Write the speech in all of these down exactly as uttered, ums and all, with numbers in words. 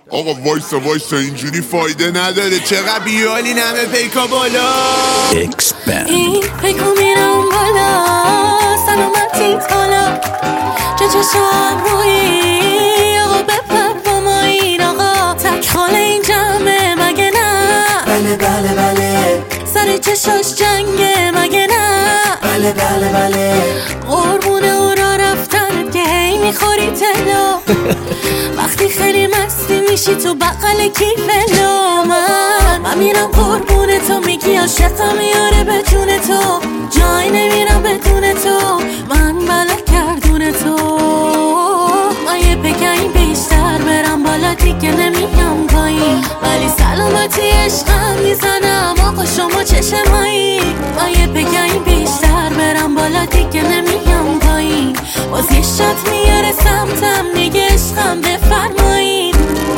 آقا وایسا وایسا اینجوری فایده نداره، چقدر بیالی نمه پیکا بالا. اکسپند این پیکا میرم بالا، سلامتیت حالا چه چشم روی آقا بپر با ما این آقا تک حال این جمعه مگه نه؟ بله بله بله سر چشاش جنگه مگه نه؟ بله بله بله قربونه او را رفتن که هی میخوری تلو وقتی خیلی مستی میشی تو بقل کیفلو. من من میرم قربونه تو، میگی عاشقم یاره به جون تو، جای نمیرم بدون تو، من بله کردون تو. من یه پکایی بیشتر برم بالا دیگه نمیگم پایین، ولی سلامتی عشقم میزنم آقا شما چشمایی. من یه پکایی بیشتر برم بالا دیگه نمیگم پایین، باز یه شات میاره سمتم دیگه عشقم بفرمایین.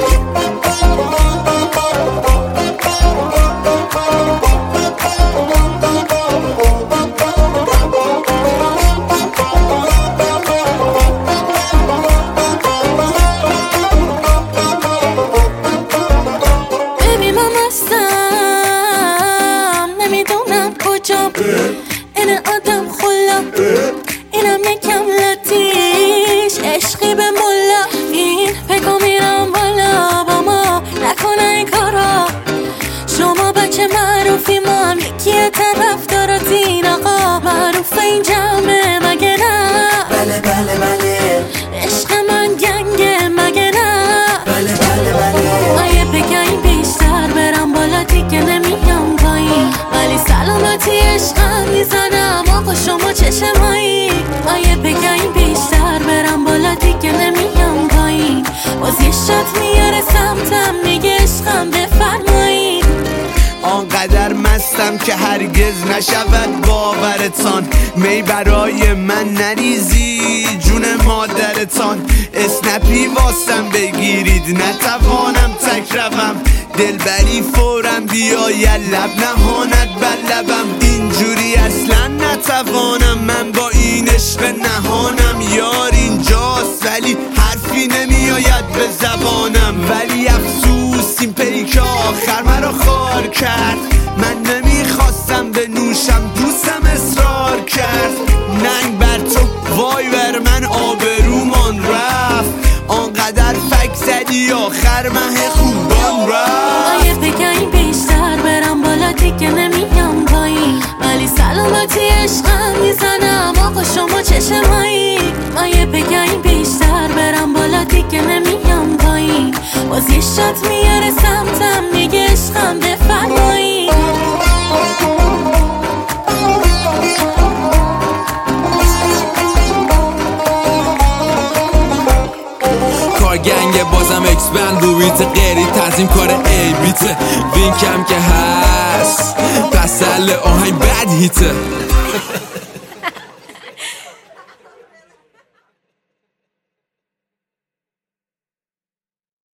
این آدم خلا اینم یکم لطیش عشقی به ملا. این پکا میرم بالا با ما نکنه این کارا، شما بچه معروفی ما هم یکی طرف داراتین آقا معروف این جمعه مگه نه؟ بله بله بله عشق من گنگه مگه نه؟ بله بله بله من یه پکایی بیشتر برم بالا دیگه نمیگم پایین، ولی سلامتی عشقم میزنم آقا شما چشمایی. من یه پکایی بیشتر برم بالا دیگه نمیگم پایین، باز یه شات میاره سمتم میگه عشقم بفرمایین. آنقدر مستم که هرگز نشود باورتان، می برای من نریزی جون مادرتان، اسنپی واسم بگیرید نتوانم تک روم، دلبری فورم بیا لب نهاند بر لبم، اینجوری اصلا نتوانم من با این عشق نهانم. یار اینجاست ولی حرفی نمیآید به زبانم، ولی افسوس این پیک آخر مرا خار کرد، من نمیخواستم به نوشم دوستم اصرار کرد، ننگ بر تو وای بر من آبرومان رفت، آنقدر فک زدی آخر مه خوبان رفت. من یه پکایی بیشتر برم بالا دیگه نمیگم پایین، ولی سلامتی عشقم میزنم آقا شما چشمایی. من یه پکایی بیشتر برم بالا دیگه نمیگم پایین، باز یه شات میاره سمتم میگه عشقم بفرمایین. گنگ بازم اکسپند رو بیت غیری تنظیم کار ای بیته، وینکم که هست پسل آهنگ بد هیته.